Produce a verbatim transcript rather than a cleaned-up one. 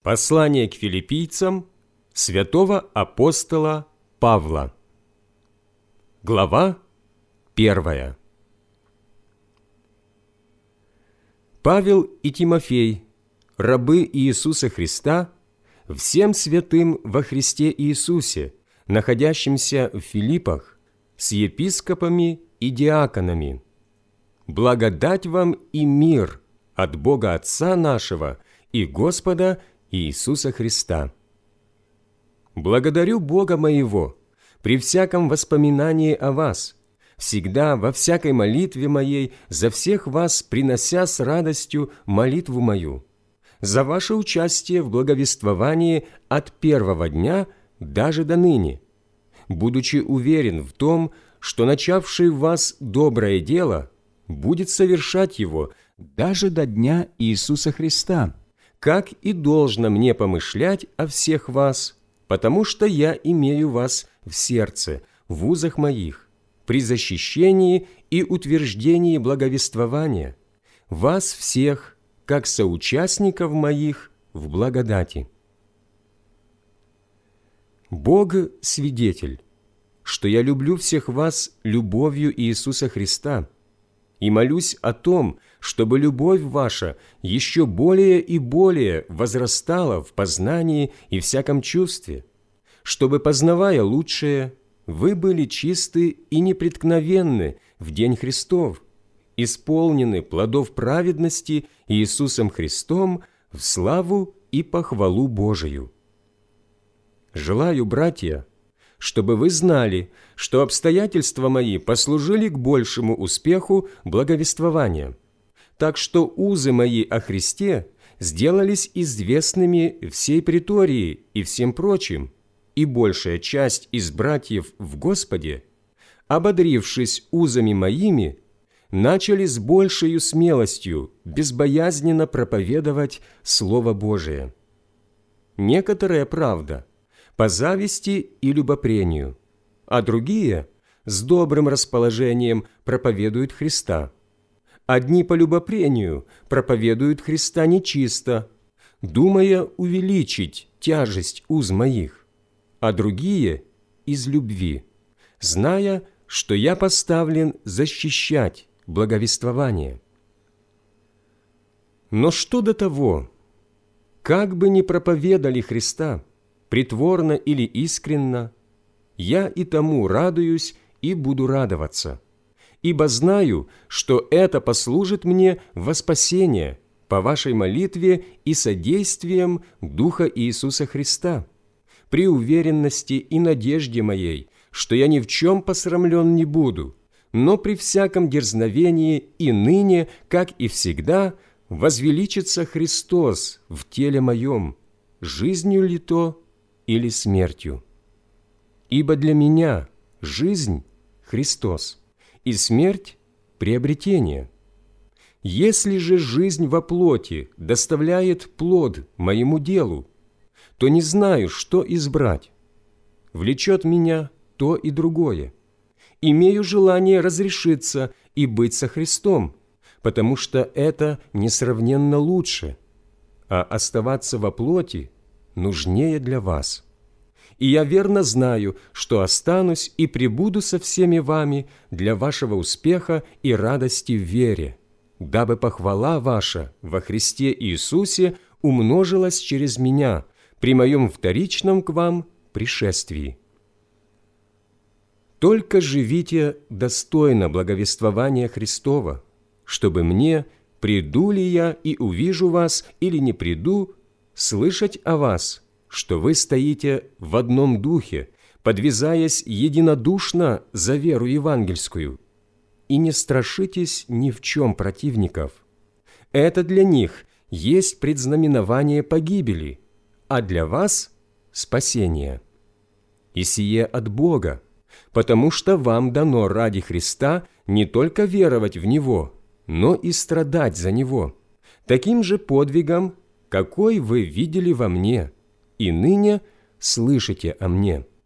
Послание к филиппийцам святого апостола Павла. Глава первая. Павел и Тимофей, рабы Иисуса Христа, всем святым во Христе Иисусе, находящимся в Филиппах, с епископами и диаконами. Благодать вам и мир от Бога Отца нашего и Господа Иисуса Христа. Благодарю Бога моего при всяком воспоминании о вас, всегда во всякой молитве моей за всех вас принося с радостью молитву мою, за ваше участие в благовествовании от первого дня даже до ныне, будучи уверен в том, что начавший в вас доброе дело будет совершать его даже до дня Иисуса Христа, как и должно мне помышлять о всех вас, потому что я имею вас в сердце, в узах моих, при защищении и утверждении благовествования, вас всех, как соучастников моих в благодати. Бог – свидетель, что я люблю всех вас любовью Иисуса Христа, и молюсь о том, чтобы любовь ваша еще более и более возрастала в познании и всяком чувстве, чтобы, познавая лучшее, вы были чисты и непреткновенны в день Христов, исполнены плодов праведности Иисусом Христом в славу и похвалу Божию. Желаю, братья, чтобы вы знали, что обстоятельства мои послужили к большему успеху благовествования, так что узы мои о Христе сделались известными всей претории и всем прочим, и большая часть из братьев в Господе, ободрившись узами моими, начали с большею смелостью безбоязненно проповедовать Слово Божие. Некоторая правда по зависти и любопрению, а другие с добрым расположением проповедуют Христа. Одни по любопрению проповедуют Христа нечисто, думая увеличить тяжесть уз моих, а другие из любви, зная, что я поставлен защищать благовествование. Но что до того, как бы ни проповедали Христа, притворно или искренно, я и тому радуюсь и буду радоваться, ибо знаю, что это послужит мне во спасение по вашей молитве и содействием Духа Иисуса Христа, при уверенности и надежде моей, что я ни в чем посрамлен не буду, но при всяком дерзновении и ныне, как и всегда, возвеличится Христос в теле моем, жизнью ли то или смертью. Ибо для меня жизнь – Христос, и смерть – приобретение. Если же жизнь во плоти доставляет плод моему делу, то не знаю, что избрать. Влечет меня то и другое. Имею желание разрешиться и быть со Христом, потому что это несравненно лучше, а оставаться во плоти нужнее для вас. И я верно знаю, что останусь и пребуду со всеми вами для вашего успеха и радости в вере, дабы похвала ваша во Христе Иисусе умножилась через меня при моем вторичном к вам пришествии. Только живите достойно благовествования Христова, чтобы мне, приду ли я и увижу вас или не приду, слышать о вас, что вы стоите в одном духе, подвязаясь единодушно за веру евангельскую, и не страшитесь ни в чем противников. Это для них есть предзнаменование погибели, а для вас – спасение. И сие от Бога, потому что вам дано ради Христа не только веровать в Него, но и страдать за Него, таким же подвигом, какой вы видели во мне, и ныне слышите о мне.